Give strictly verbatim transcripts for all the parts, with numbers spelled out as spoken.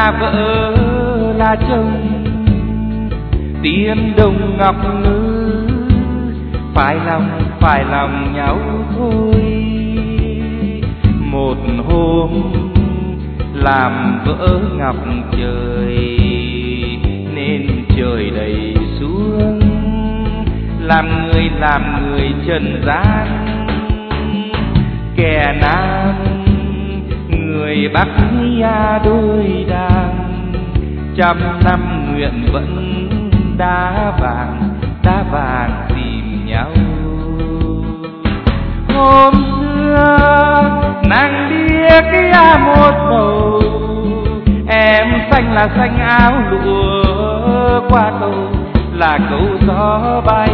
là vợ là chồng, tiên đồng ngọc ngư, phải lòng phải lòng nhau thôi. Một hôm làm vỡ ngọc trời, nên trời đầy xuống, làm người làm người trần gian. Kẻ nam người Bắc ya đôi đàn, trăm năm nguyện vẫn đá vàng đá vàng tìm nhau. Hôm xưa nàng điếc ya một bầu, em xanh là xanh áo lụa, qua cầu là câu gió bay.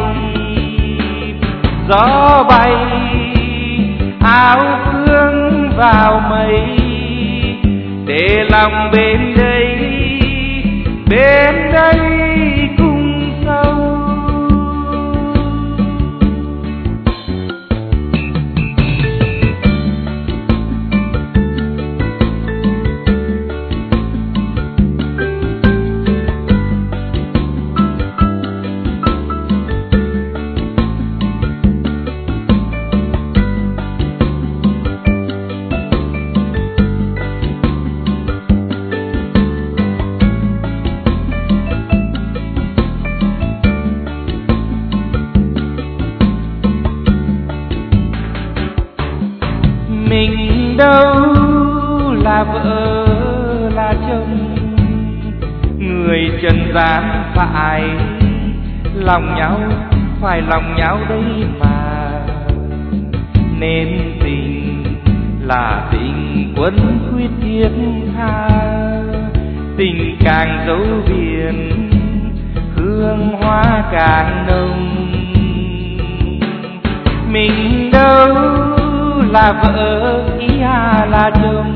Gió bay áo phương vào mây, để lòng bên đây bên đây cùng sâu. Mình đâu là vợ là chồng, người trần gian phải lòng nhau phải lòng nhau đây mà. Nên tình là tình quân quyết thiết tha, tình càng dấu biển hương hoa càng nồng. Mình đâu là vợ ý à là chồng,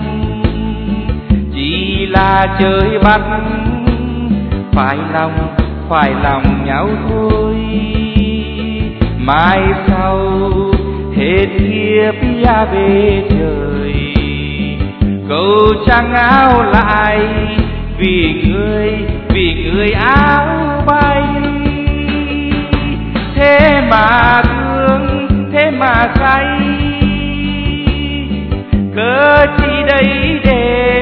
chỉ là chơi bắt phải lòng phải lòng nhau thôi. Mai sau hết kiếp ya về trời, câu trăng áo lại vì người vì người áo bay. Thế mà thương thế mà say, cớ chi đây để